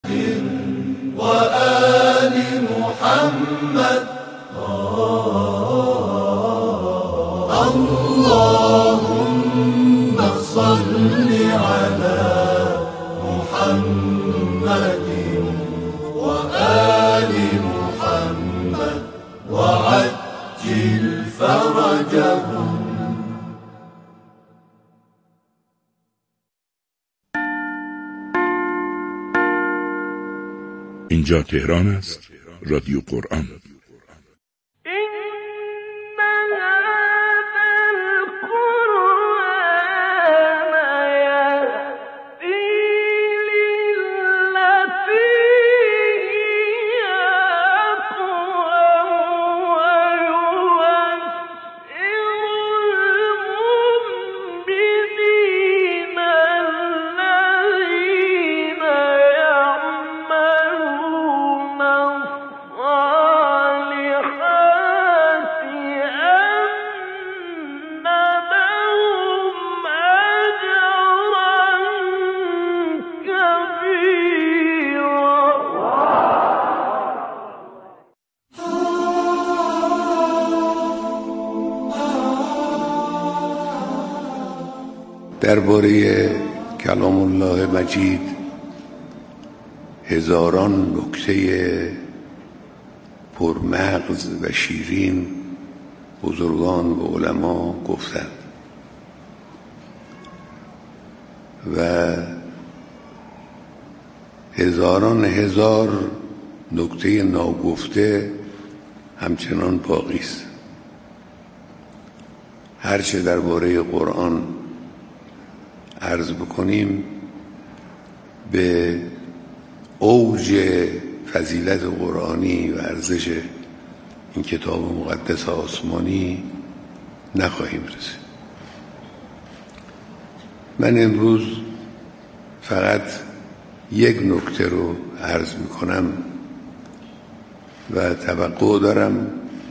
وآل محمد. اللهم صل على محمد وآل محمد وعجل فرجهم. اینجا تهران است، رادیو قرآن. درباره کلام الله مجید هزاران نکته پرمغز و شیرین بزرگان و علما گفتند و هزاران هزار نکته ناگفته همچنان باقی است. هرچه درباره قرآن عرض بکنیم به اوج فضیلت قرآنی و ارزش این کتاب مقدس آسمانی نخواهیم رسید. من امروز فقط یک نکته رو عرض میکنم و توقع دارم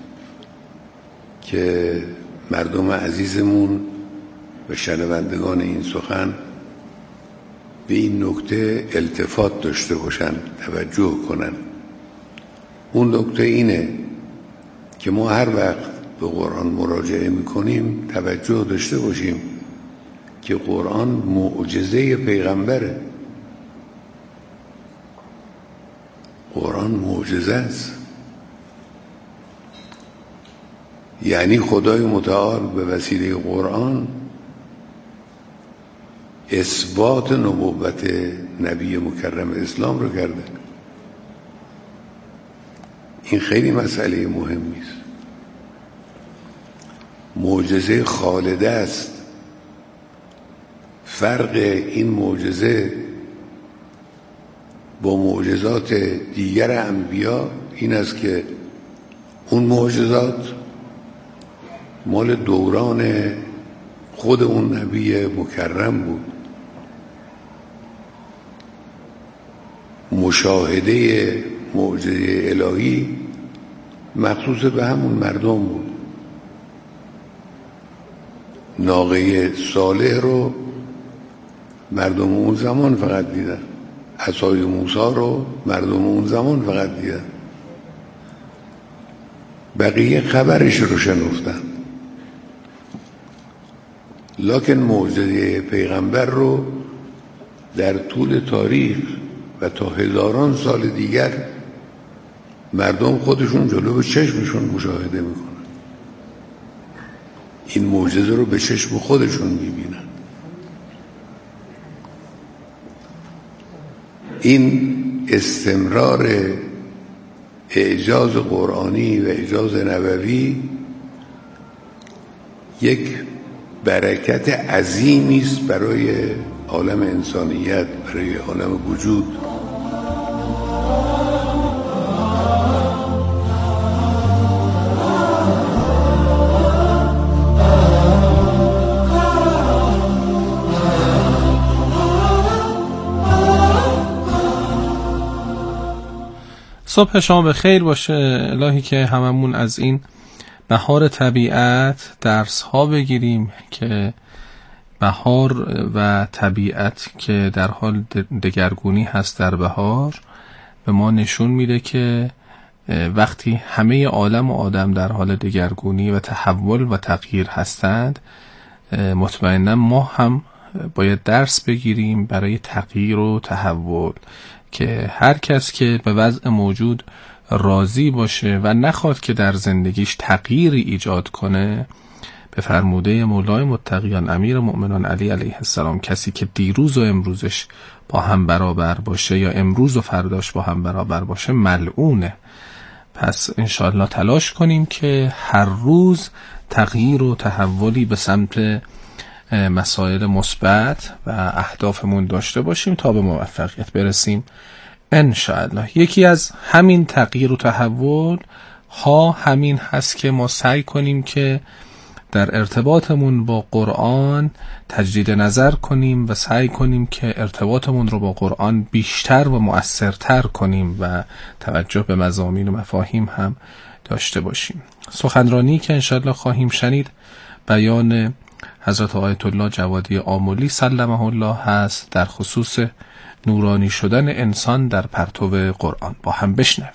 که مردم عزیزمون و شنوندگان این سخن به این نکته التفات داشته باشن، توجه کنن. اون نکته اینه که ما هر وقت به قرآن مراجعه میکنیم توجه داشته باشیم که قرآن معجزه پیغمبره. قرآن معجزه است، یعنی خدای متعال به وسیله قرآن اثبات نبوت نبی مکرم اسلام رو کرده. این خیلی مسئله مهمی است، معجزه خالده است. فرق این معجزه با معجزات دیگر انبیا این است که اون معجزات مال دوران خود اون نبی مکرم بود، مشاهده معجزه الهی مخصوص به همون مردم بود. ناقه صالح رو مردم اون زمان فقط دیدن، عصای موسی رو مردم اون زمان فقط دیدن، بقیه خبرش رو شنفتن. لکن معجزه پیغمبر رو در طول تاریخ و تا هزاران سال دیگر مردم خودشون جلو چشمشون مشاهده میکنن. این معجزه رو به چشم خودشون میبینن. این استمرار اعجاز قرآنی و اعجاز نبوی یک برکت عظیمی است برای عالم انسانیت، برای عالم وجود. صبح شما به خیر باشه. الهی که هممون از این بهار طبیعت درس ها بگیریم که بهار و طبیعت که در حال دگرگونی هست در بهار به ما نشون میده که وقتی همه عالم و آدم در حال دگرگونی و تحول و تغییر هستند، مطمئنا ما هم باید درس بگیریم برای تغییر و تحول، که هر کس که به وضع موجود راضی باشه و نخواد که در زندگیش تغییری ایجاد کنه، به فرموده مولای متقیان امیر مؤمنان علی علیه السلام، کسی که دیروز و امروزش با هم برابر باشه یا امروز و فرداش با هم برابر باشه ملعونه. پس انشاءالله تلاش کنیم که هر روز تغییر و تحولی به سمت مسائل مثبت و اهدافمون داشته باشیم تا به موفقیت برسیم انشاءالله. یکی از همین تغییر و تحول ها همین هست که ما سعی کنیم که در ارتباطمون با قرآن تجدید نظر کنیم و سعی کنیم که ارتباطمون رو با قرآن بیشتر و مؤثرتر کنیم و توجه به مضامین و مفاهیم هم داشته باشیم. سخنرانی که انشاءالله خواهیم شنید بیان حضرت آیت الله جوادی آملی سلمه الله هست در خصوص نورانی شدن انسان در پرتو قرآن. با هم بشنویم.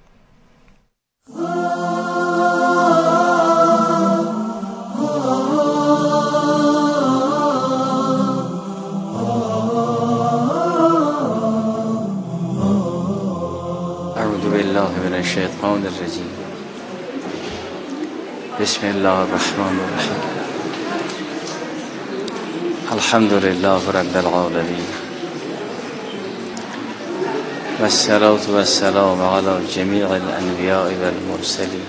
اعوذ بالله من الشیطان الرجیم. بسم الله الرحمن الرحیم. الحمد لله رب العالمین والصلاة والسلام على جميع الانبیاء والمرسلین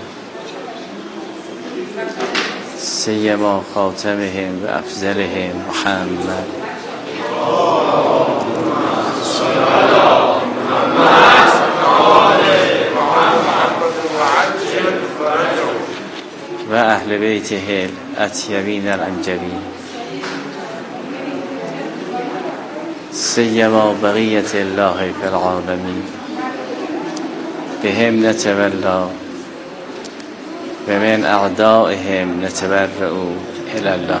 سیما خاتمهم و افضلهم محمد و اهل بیته الاطیبین الانجبین سیما بقیت الله فی العالمین بهم نتولا و من اعدائهم نتبرأ الی الله.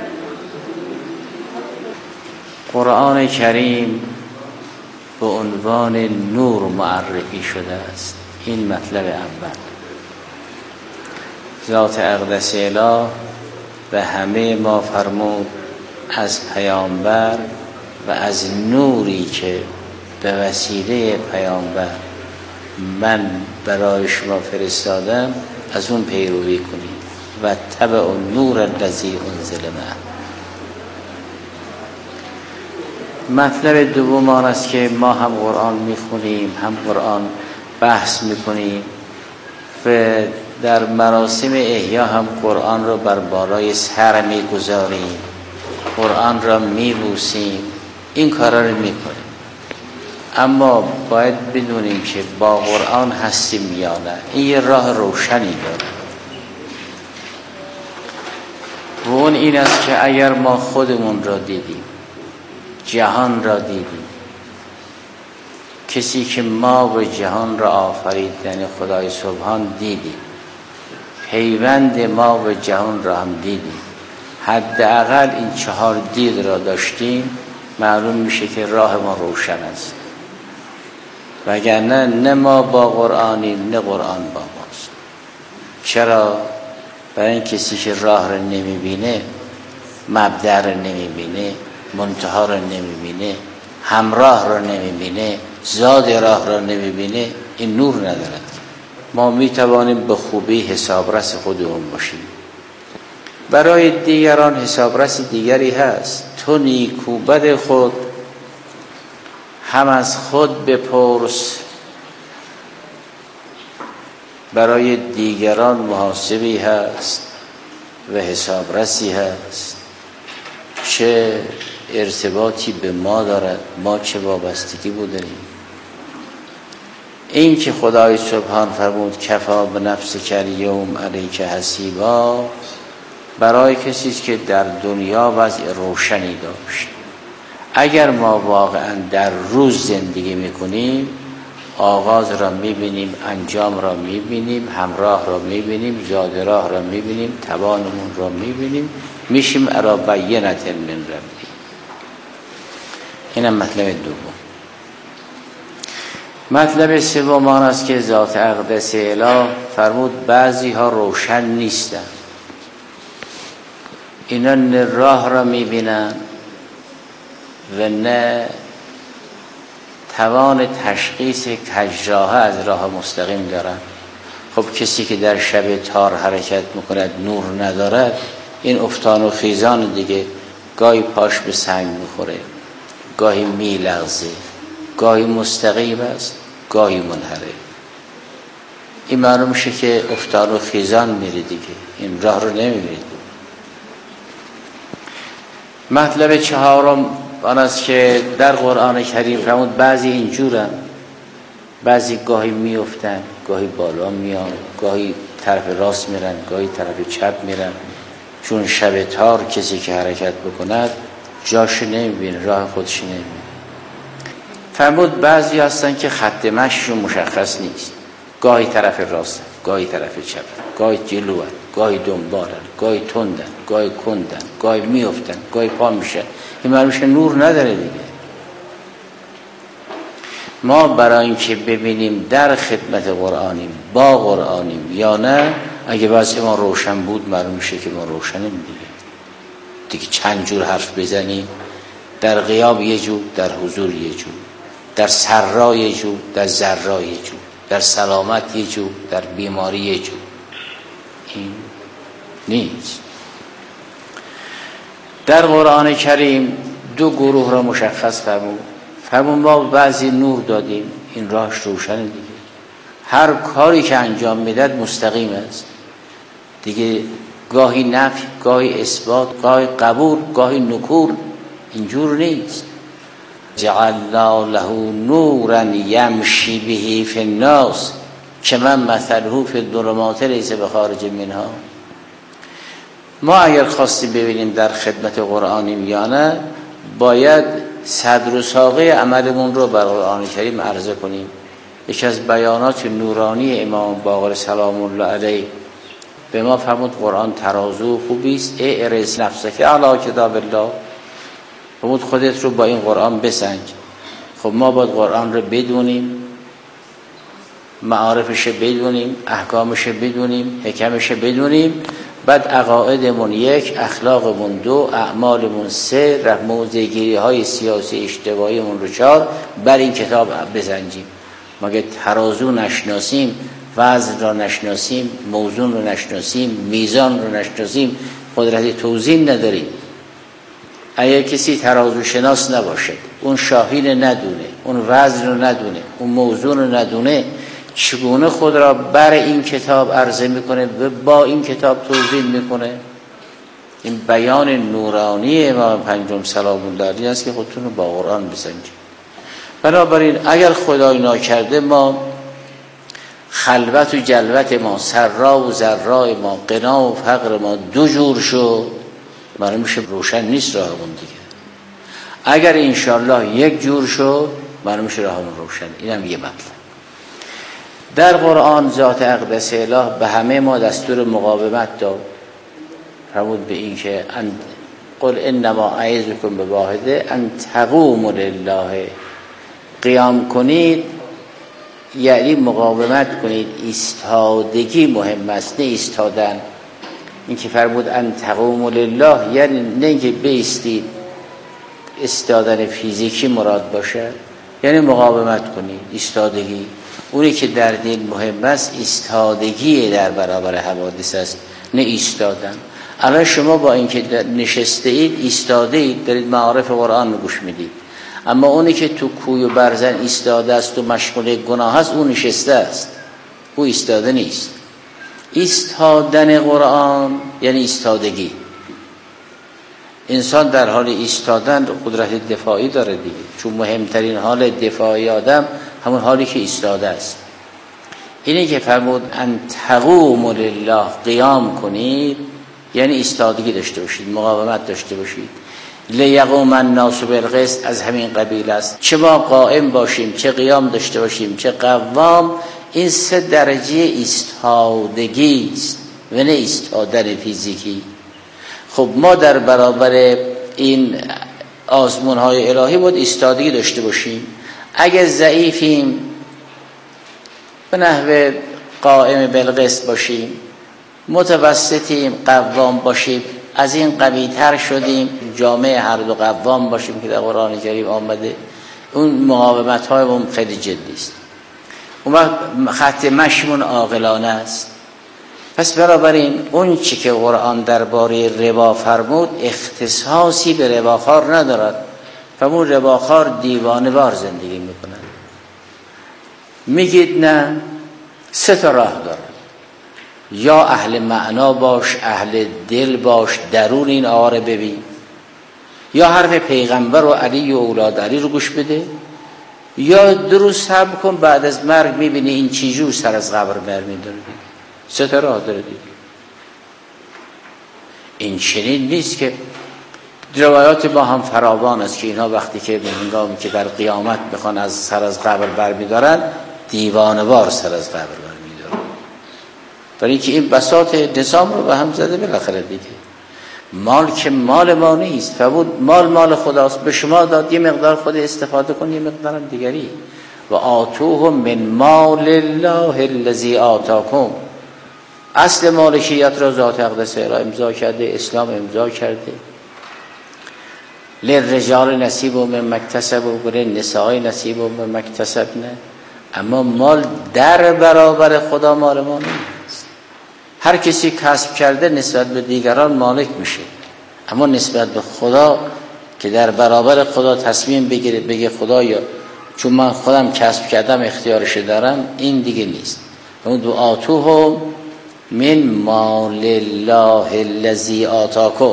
قرآن کریم به عنوان نور معرفی شده است. این مطلب اول. ذات اقدس اله به همه ما فرمود از پیامبر و از نوری که به وسیله پیامبر من برای شما فرستادم از اون پیروی کنید و تبع النور الذی انزل معه. مطلب دوم آن است که ما هم قرآن میخونیم، هم قرآن بحث میکنیم و در مراسم احیا هم قرآن رو بر بالای سر میگذاریم، قرآن را میبوسیم، این کارا رو میکنیم. اما باید بدونیم که با قرآن هستیم یا نه. این یه راه روشنی داره و اون این است که اگر ما خودمون را دیدیم، جهان را دیدیم، کسی که ما و جهان را آفرید یعنی خدای سبحان دیدیم، پیوند ما و جهان را هم دیدیم، حداقل این 4 دید را داشتیم، معلوم میشه که راه ما روشن است. وگرنه نه ما با قرآنیم نه قرآن با ماست. چرا؟ برای این کسی که راه را نمیبینه، مبدأ را نمیبینه، منتها را نمیبینه، همراه را نمیبینه، زاد راه را نمیبینه، این نور ندارد. ما میتوانیم به خوبی حسابرس خودمون باشیم. برای دیگران حسابرس دیگری هست. تو نیکوبد خود هم از خود بپرس. برای دیگران محاسبی هست و حسابرسی هست. چه ارتباطی به ما دارد، ما چه وابستگی بودیم. این که خدای سبحان فرمود کفا به نفسک الیوم علیک حسیبا، برای کسی است که در دنیا وضع روشنی داشت. اگر ما واقعا در روز زندگی میکنیم، آغاز را میبینیم، انجام را میبینیم، همراه را میبینیم، زاد راه را میبینیم، توانمون را میبینیم، میشیم علی بینة من ربی. اینم مطلب دوم. مطلب سوم آن است که ذات اقدس اله فرمود بعضی ها روشن نیستن، اینا نه راه را میبینن و نه توان تشخیص کجراه از راه مستقیم دارن. خب کسی که در شب تار حرکت میکند نور ندارد، این افتان و خیزان دیگه، گاهی پاش به سنگ میخوره، گاهی میلغزه، گاهی مستقیم است، گاهی منحرف. این معلوم میشه که افتان و خیزان میره دیگه، این راه رو نمیبینید. مطلب چهارم آن است که در قرآن کریم فرمود بعضی اینجورن، بعضی گاهی میافتن، گاهی بالا میان، گاهی طرف راست میرن، گاهی طرف چپ میرن، چون شب تار کسی که حرکت بکند جاش نمیبینه، راه خودش نمیبینه. فرمود بعضی هستن که خط مشیشون مشخص نیست، گاهی طرف راست، گاهی طرف چپ، گاهی جلوان، گاهی دنبالن، گاهی تندن، گاهی کندن، گاهی میافتن، گاهی پا میشن. این معلومه نور نداره دیگه. ما برای اینکه ببینیم در خدمت قرآنیم، با قرآنیم یا نه، اگه واسه ما روشن بود معلوم میشه که ما روشنیم دیگه چند جور حرف بزنیم، در غیاب یه جور، در حضور یه جور، در سرا یه جور، در ضرا یه جور، در سلامت یه جور، در بیماری یه جور. این نیست. در قرآن کریم دو گروه را مشخص فرمود ما بعضی نور دادیم، این راهش روشنه دیگه، هر کاری که انجام میداد مستقیم است دیگه، گاهی نفی، گاهی اثبات، گاهی قبول، گاهی نکول، اینجور نیست. جعلنا له نورا یمشی به فی الناس کمن مثله فی الظلمات لیس بخارج منها. ما اگر خواستیم ببینیم در خدمت قرآنیم یا نه، باید صدر و ساقه عملمون رو بر قرآن کریم عرضه کنیم. یکی از بیانات نورانی امام باقر سلام الله علیه به ما فرمود قرآن ترازو خوبی است، اعرض نفسک علی کتاب الله، فرمود خودت رو با این قرآن بسنج. خب ما باید قرآن رو بدونیم، معارفش بدونیم، احکامش بدونیم، حکمش بدونیم، بعد عقایدمون یک، اخلاقمون دو، اعمالمون سه، موضع‌گیری های سیاسی اجتماعیمون رو چهار، بر این کتاب بسنجیم. مگه ترازو نشناسیم، وزن را نشناسیم، موزون رو نشناسیم، میزان رو نشناسیم، قدرت توزین نداریم. اگر کسی ترازو شناس نباشه، اون شاهین ندونه، اون وزن رو ندونه، اون موزون رو ندونه، چگونه خود را بر این کتاب عرضه میکنه و با این کتاب توضیح میکنه؟ این بیان نورانی امام پنجم سلام الله علیه است که خودتون رو با قرآن بسنجید. بنابراین اگر خدای ناکرده ما خلوت و جلوت ما، سرا و ضرا ما، غنا و فقر ما دو جور شد، معلوم میشه روشن نیست راهمون دیگه. اگر انشالله یک جور شد، معلوم میشه راهمون روشن. اینم یه مطلب. در قرآن ذات اقدس اله به همه ما دستور مقاومت داد. فرمود به این که قل انما اعظکم بواحده ان تقوموا لله، قیام کنید یعنی مقاومت کنید. ایستادگی مهم است، نه ایستادن. این که فرمود ان تقوموا لله یعنی نه اینکه بایستید، ایستادن فیزیکی مراد باشه، یعنی مقاومت کنید. ایستادگی اونی که در دین مهم است ایستادگی در برابر حوادث است، نه ایستادن. الان شما با اینکه نشسته اید ایستاده اید، دارید معارف قرآن رو گوش میدید، اما اونی که تو کوی و برزن ایستاده است و مشغول گناه است، اون نشسته است، او ایستاده نیست. ایستادن قرآن یعنی ایستادگی. انسان در حال ایستادن قدرت دفاعی داره دیگه، چون مهمترین حال دفاعی آدم همون حالی که ایستاده است. اینه که فرمود ان تقوموا لله، قیام کنید یعنی ایستادگی داشته باشید، مقاومت داشته باشید. لیقوم الناس بالقسط از همین قبیل است. چه ما قائم باشیم، چه قیام داشته باشیم، چه قوام، این 3 درجه ایستادگی است و نه ایستادن فیزیکی. خب ما در برابر این آزمون‌های الهی باید ایستادگی داشته باشیم. اگر ضعیفیم به نحو قائم بالقسط باشیم، متوسطیم قوام باشیم، از این قوی‌تر شدیم جامعه هر دو قوام باشیم که در قرآن کریم آمده، اون مقاومت‌هایمون خیلی جدی است. اون وقت خط مشیمون عاقلانه است. پس بنابراین اون چی که قرآن درباره ربا فرمود اختصاصی به رباخوار ندارد. فرمود رباخوار دیوانه وار زندگی میکنن. میگید نه، 3 تا راه دارن. یا اهل معنا باش، اهل دل باش، درون این آره ببین، یا حرف پیغمبر و علی و اولاد علی رو گوش بده، یا درست صبر کن بعد از مرگ میبینی این چیجور سر از قبر برمی‌داره. 3 تا راه داره دیگه. این چنین نیست که روایات با هم فراوان است که اینها وقتی که به هنگامی که در قیامت میخوان از سر از قبر برمی‌دارن دیوانه‌وار سر از قبر برمی‌دارن، برای اینکه این بساط نظام رو به هم زده بالاخره دیگه. مال که مال ما نیست، فبود مال خداست، به شما داد، یه مقدار خود استفاده کن، یه مقدار دیگری. و آتوهم من مال الله الذی آتاکم. اصل مالکیت را ذات اقدسه را امضا کرده، اسلام امضا کرده. للرجال نصیب مما اکتسبوا و للنساء نصیب مما اکتسبن. اما مال در برابر خدا مال ما نیست. هر کسی کسب کرده نسبت به دیگران مالک میشه، اما نسبت به خدا که در برابر خدا تصمیم بگیره بگه خدایا چون من خودم کسب کردم اختیارش دارم، این دیگه نیست. اون دعاتوهم من مال الله الذی آتاکم.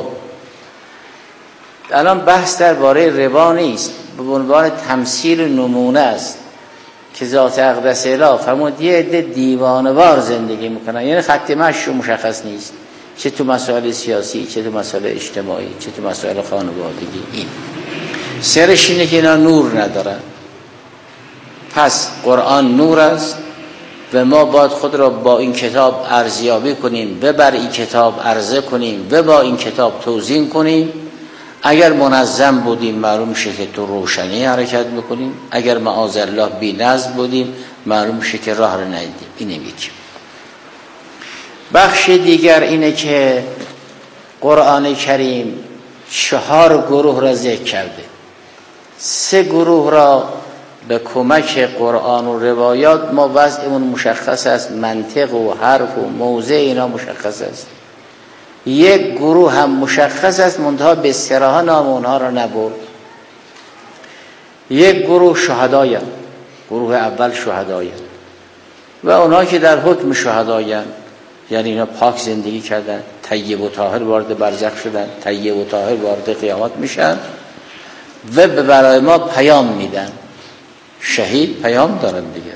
الان بحث درباره ربا نیست، به عنوان تمثیل نمونه است که ذات اقدس اله فرمود یه عده دیوانه‌وار زندگی میکنن، یعنی خط مشی مشخص نیست، چه تو مسائل سیاسی، چه تو مسائل اجتماعی، چه تو مسائل خانوادگی. این سرش اینه که اینا نور ندارن. پس قرآن نور است و ما باید خود را با این کتاب ارزیابی کنیم و بر این کتاب عرضه کنیم و با این کتاب توزیع کنیم. اگر منظم بودیم معلوم میشه که تو روشنی حرکت میکنیم، اگر معاذالله بی نظم بودیم معلوم میشه که راه رو ندیدیم. اینه یکی. بخش دیگر اینه که قرآن کریم 4 گروه را ذکر کرده. 3 گروه را به کمک قرآن و روایات ما وضعمون مشخص است، منطق و حرف و موضع اینا مشخص است. 1 گروه هم مشخص است منتها به صراحت نام اونها را نبرد. 1 گروه شهدایند، گروه اول شهدایند و اونها که در حکم شهدایند، یعنی اینا پاک زندگی کردن، طیب و طاهر وارد برزخ شدن، طیب و طاهر وارد قیامت میشن و برای ما پیام میدن. شهید پیام دارن دیگه.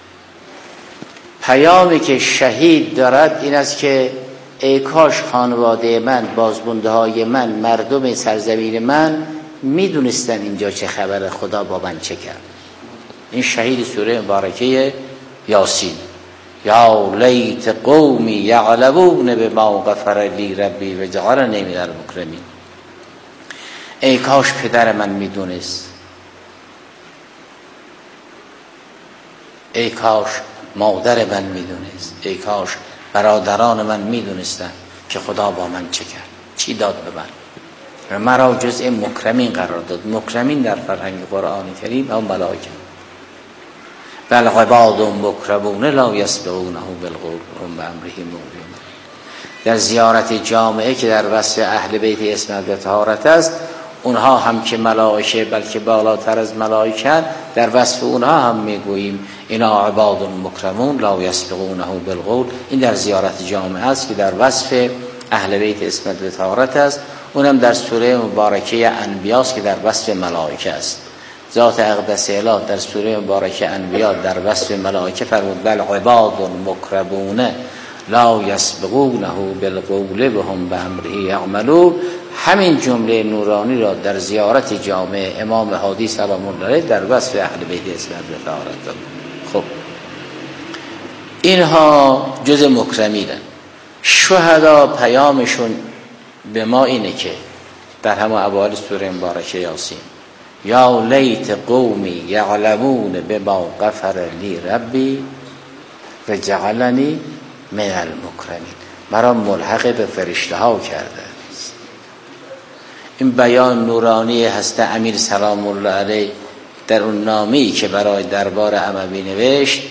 پیامی که شهید دارد این است که ای کاش خانواده من، بازمونده های من، مردم سرزمین من میدونستن اینجا چه خبر، خدا با من چه کرد. این شهید سوره مبارکه یاسین. یا لیت قومی یعلمون بما غفر لی ربی و جعلنی من المکرمین. ای کاش پدر من میدونست، ای کاش مادر من میدونست، ای کاش برادران من میدونستن که خدا با من چه کرد، چی داد به من و مرا جزء مکرمین قرار داد. مکرمین در فرهنگ قرآن کریم هم ملائکه. بل عباد مکرمون لا یسبقونه بالقول هم بامره معلمون. در زیارت جامعه که در وصف اهل بیت عصمت و طهارت است، اونها هم که ملائکه بلکه بالاتر از ملائکه، در وصف اونها هم میگوییم اینا عباد مکرمون لا یسبقونه بالقول. این در زیارت جامعه است که در وصف اهل بیت عصمت و طهارت است. اونم در سوره مبارکه انبیاء است که در وصف ملائکه است. ذات اقدس اله در سوره مبارکه انبیاء در وصف ملائکه فرمود بل عباد مکرمون لا یسبقونه بالقول وهم بامره یعملون. همین جمله نورانی را در زیارت جامع امام هادی سلام الله علیه در وصف اهل بیت اسلام رفاقت داد. خب اینها جز مکرمینن. شهدا پیامشون به ما اینه که در همه اوایل سوره مبارکه یاسین یا لیت قومی یعلمون بما غفر لی ربی و جعلنی من المکرمین، مرا ملحق به فرشته ها کرده. این بیان نورانی هست امیر سلام الله علیه در اون نامه‌ای که برای دربار اموی نوشت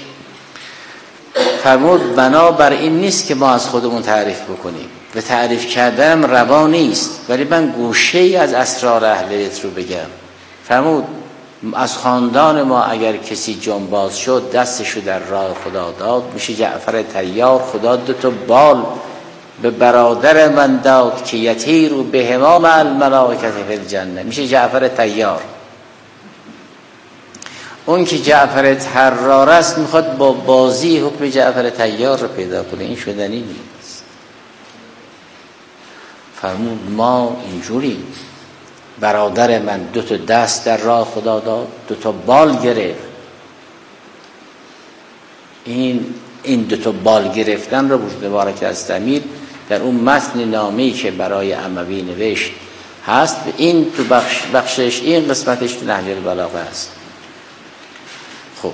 فرمود بنابر این نیست که ما از خودمون تعریف بکنیم و تعریف کردنم روا نیست، ولی من گوشه‌ای از اسرار اهل بیت رو بگم. فرمود از خاندان ما اگر کسی جنباز شد دستشو در راه خدا داد، میشه جعفر طیار. خدا 2 بال به برادر من داد که یطیر بهما مع الملائکه فی الجنه، میشه جعفر طیار. اون که جعفر طرار است میخواد با بازی حکم جعفر طیار رو پیدا کنه، این شدنی نیست. فرمود ما اینجوری برادر من 2 دست در راه خدا داد، 2 بال گرفت. این 2 بال گرفتن رو مبارک است امیر در اون متن نامه‌ای که برای اموی نوشت هست. این تو بخشش این قسمتش تو نهج البلاغه است. خب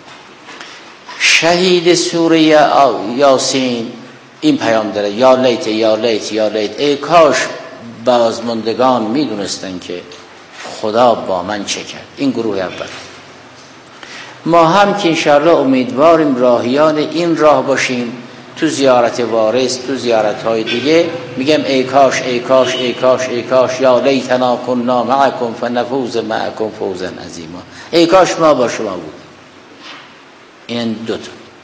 شهید سوره یاسین این پیام داره یا لیت یا لیت یا لیت، ای کاش بازماندگان میدونستن که خدا با من چه کرد. این گروه اول. ما هم که انشاءالله امیدواریم راهیان این راه باشیم. تو زیارت وارث، تو زیارت های دیگه میگم ای کاش ای کاش ای کاش ای کاش یا لیتنا کنا معکم فنفوز معکم فوزا عظیما، ای کاش ما با شما بود. این 2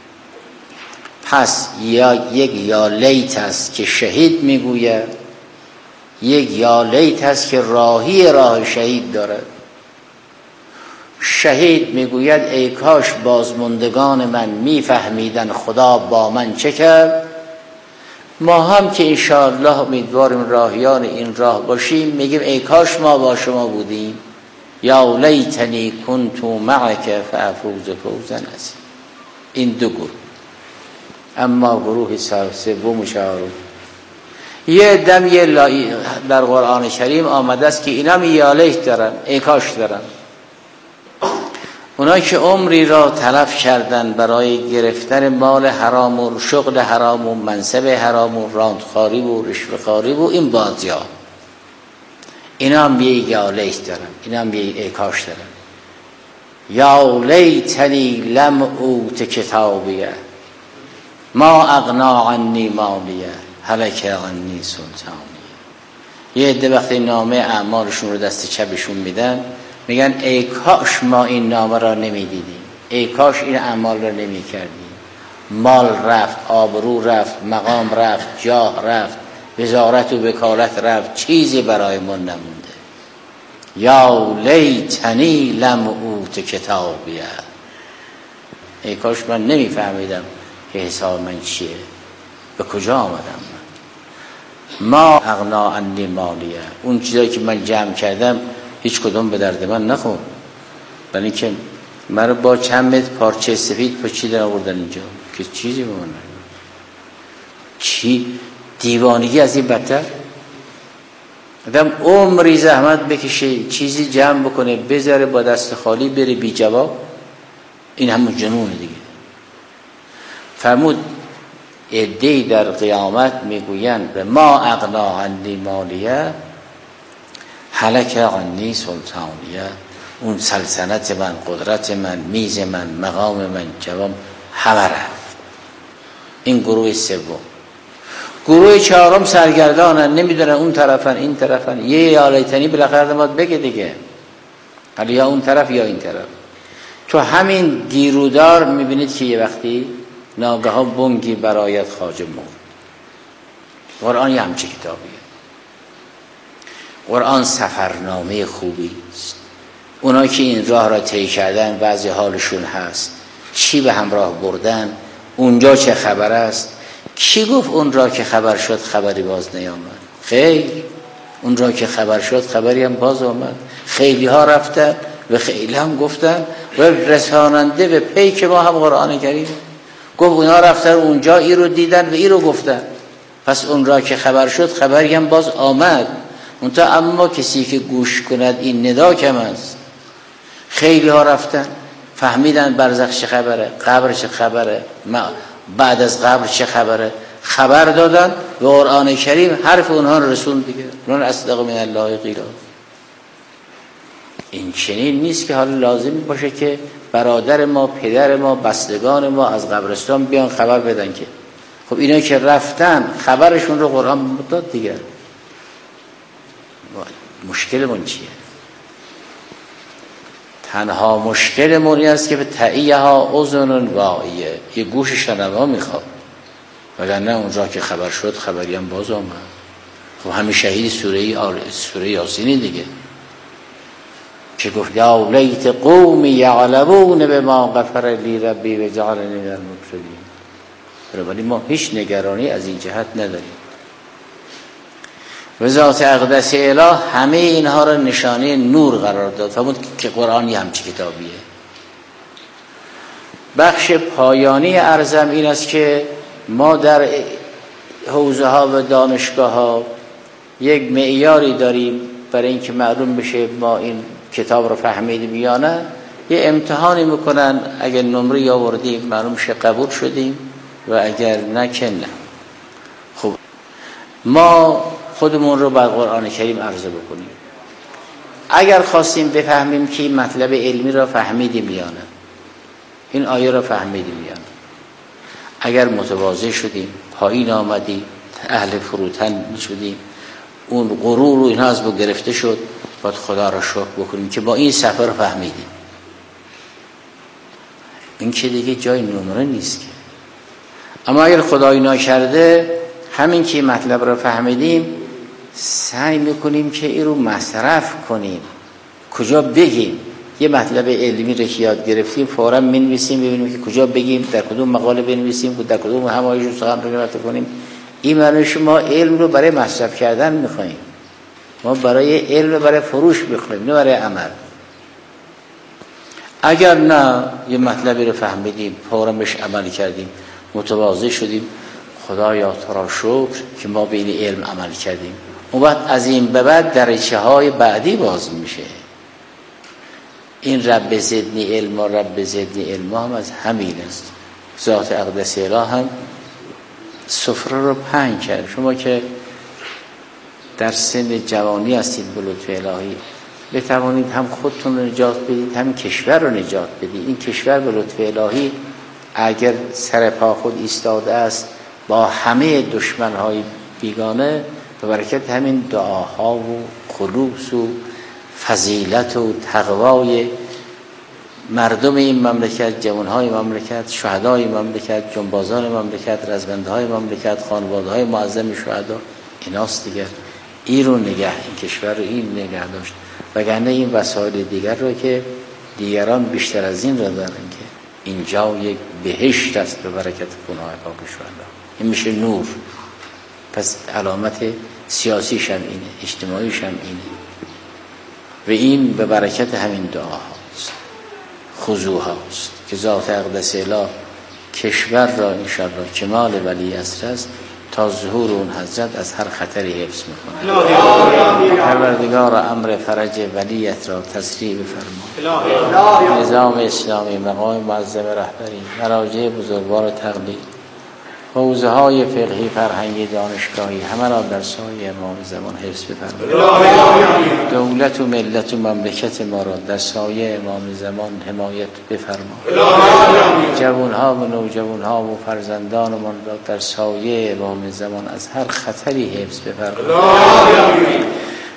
پس یک یا لیت است که شهید میگوید، یک یا لیت است که راهی راه شهید دارد. شهید میگوید ای کاش بازماندگان من میفهمیدن خدا با من چه کرد. ما هم که انشاءالله امیدواریم راهیان این راه باشیم میگیم ای کاش ما با شما بودیم. یا لیتنی کنت معک فافوز فوزا عظیما. این 2 گروه. اما گروه سوم شهرون یه دم یه در قرآن کریم آمده است که اینا یا لیت دارن، ای کاش دارن. اونایی که عمری را تلف کردن برای گرفتن مال حرام و شغل حرام و منصب حرام و راندخاری و رشوه‌خواری و این بازی‌ها، اینا هم یه یا لیت دارن، اینا هم یه ای کاش دارن. یا لیتنی لم اوت کتابیه ما اغنا عنی مالیه هلک عنی سلطانیه. یه عده وقتی نامه اعمالشون رو دست چپشون میدن میگن ای کاش ما این نامه را نمیدیدیم، ای کاش این اعمال را نمیکردیم. مال رفت، آبرو رفت، مقام رفت، جاه رفت، وزارت و وکالت رفت، چیزی برای من نمونده. یا لیتنی لم اوت کتابیه، ای کاش من نمیفهمیدم که حساب من چیه، به کجا آمدم من. ما اغنا عنی مالیه، اون چیزایی که من جمع کردم هیچ کدوم به درد من نخورد. برای اینکه من با چند متر پارچه سفید پوشیدن آوردن اینجا که چیزی به من چی دیوانگی از این بدتر. آدم عمری زحمت بکشه چیزی جمع بکنه بذاره با دست خالی بره بی جواب، این همون جنونه دیگه. فرمود عده‌ای در قیامت میگویند ما اغنا عنی مالیه هلک عنی سلطانیه، اون سلطنت من، قدرت من، میز من، مقام من، جوام همه رفت. این گروه سوم. گروه 4 سرگردانن، نمیدونن اون طرفن این طرفن. یه یا لیتنی بالاخره باید بگه دیگه، حالا یا اون طرف یا این طرف. تو همین گیرودار میبینید که یه وقتی ناگهان بونگی برایت خواجه مرد. قرآن یه همچه کتابیه. قرآن سفرنامه خوبی است. اونا که این راه را طی کردن بعضی حالشون هست، چی به همراه بردن، اونجا چه خبر است. کی گفت اون را که خبر شد خبری باز نیامد؟ خیر، اون را که خبر شد خبری هم باز آمد. خیلی ها رفتن و خیلی هم گفتن و رساننده به پیک ما هم قرآن کریم گفت اونا رفتن اونجا ای رو دیدن و ای رو گفتن. پس اون را که خبر شد خبری هم باز آمد. منتها اما کسی که گوش کند این ندا کم است. خیلی ها رفتن فهمیدن برزخ چه خبره، قبر چه خبره، بعد از قبر چه خبره، خبر دادن و قرآن کریم حرف اونها رو رسون دیگه. من اصدق من الله قیلا. این چنین نیست که حالا لازم باشه که برادر ما، پدر ما، بستگان ما از قبرستان بیان خبر بدن که خب اینا که رفتن خبرشون رو قرآن داد دیگه. مشکلمون چیه؟ تنها مشکلمون این است که به تعیها اذن واعیه، یه گوش شنوا میخواد، وگرنه اونجا که خبر شد خبری هم باز آمد. خب همین شهید سوره یاسین دیگه که گفت یا لیت قومی یعلمون بما غفر لی ربی و جعلنی من المکرمین. ولی ما هیچ نگرانی از این جهت نداریم. و ذات اقدس اله همه اینها را نشانه نور قرار داد. فرمود که قرآن یه همچی کتابیه. بخش پایانی عرضم این است که ما در حوزه ها و دانشگاه ها یک معیاری داریم برای اینکه معلوم بشه ما این کتاب رو فهمیدیم یا نه. یه امتحانی میکنن، اگر نمره آوردیم معلوم شه قبول شدیم و اگر نه که نه. خب ما خودمون رو بر قرآن کریم عرضه بکنیم. اگر خواستیم بفهمیم که این مطلب علمی را فهمیدیم یا نه، این آیه را فهمیدیم یا نه، اگر متواضع شدیم، پایین آمدیم، اهل فروتن شدیم، اون غرور و اینها از ما گرفته شد، باید خدا را شکر بکنیم که با این صفحه را فهمیدیم. این که دیگه جای نمره نیست که. اما اگر خدایی ناکرده همین که مطلب را فهمیدیم سعی میکنیم که این رو مصرف کنیم. کجا بگیم؟ یه مطلب علمی رو که یاد گرفتیم فوراً می‌نویسیم ببینیم که کجا بگیم، در کدوم مقاله بنویسیم، در کدوم همایش سخن رو نقل کنیم. این معنی ما علم رو برای مصرف کردن می‌خوایم. ما برای علم برای فروش می‌خوایم، نه برای عمل. اگر نه یه مطلبی رو فهمیدیم فوراً بهش عمل کردیم، متواضع شدیم، خدایا تو را شکر که ما به این علم عمل کردیم. اون وقت از این به بعد درجه‌های بعدی باز میشه. این رب زدنی علم و رب زدنی علم هم از همین است. ذات اقدس اله هم سفره رو پهن کرد. شما که در سن جوانی هستید به لطف الهی بتوانید هم خودتون رو نجات بدید هم کشور رو نجات بدید. این کشور به لطف الهی اگر سر پا خود ایستاده است با همه دشمن‌های بیگانه، به برکت همین دعاها و خلوص و فضیلت و تقوای مردم این مملکت، جوانهای مملکت، شهدای مملکت، جنبازان مملکت، رزمندهای مملکت، خانواده‌های معظم شهدا، ایناست دیگر. این رو این کشور رو این نگه داشت. وگرنه این وسایل دیگر رو که دیگران بیشتر از این را دارن که اینجا یک بهشت است به برکت خونه‌های پاک شهدا. این میشه نور. پس علامت سیاسیش هم اینه، اجتماعیش هم اینه. و این به برکت همین دعا هاست، خضوع هاست که ذات اقدس اله کشور را انشاءالله کمال ولی عصر است تا ظهور اون حضرت از هر خطری حفظ میکنه. پروردگار امر فرج ولیت را تسریع بفرما. نظام اسلامی، مقام معظم رهبری، مراجع بزرگوار تقلید، حوزه های فقهی، فرهنگی، دانشگاهی همه را در سایه امام زمان حفظ بفرمایید. دولت و ملت و مملکت ما را در سایه امام زمان حمایت بفرمایید. جوانها و نوجوانها و فرزندانمان را در سایه امام زمان از هر خطری حفظ بفرمایید.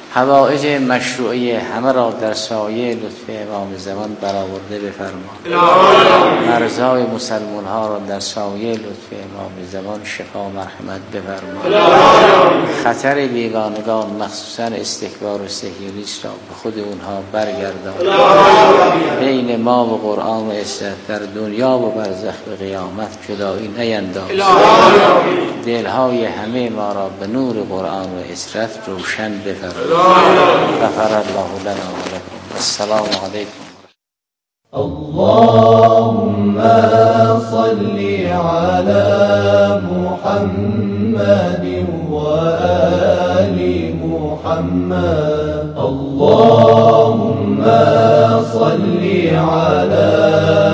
حوائج مشروعی همه را در سایه لطف امام زمان برآورده بفرما. مرزهای مسلمان ها را در سایه لطف امام زمان شفا مرحمت بفرما. خطر بیگانگان مخصوصا استکبار و سکیولیست را به خود اونها برگردان. بین ما و قرآن و اسلام در دنیا و برزخ و قیامت جدایی نینداز. دلهای همه ما را به نور قرآن و اسلام روشن بفرما. غفر الله لنا و لكم. السلام علیکم. اللهم صل على محمد وآل محمد. اللهم صل على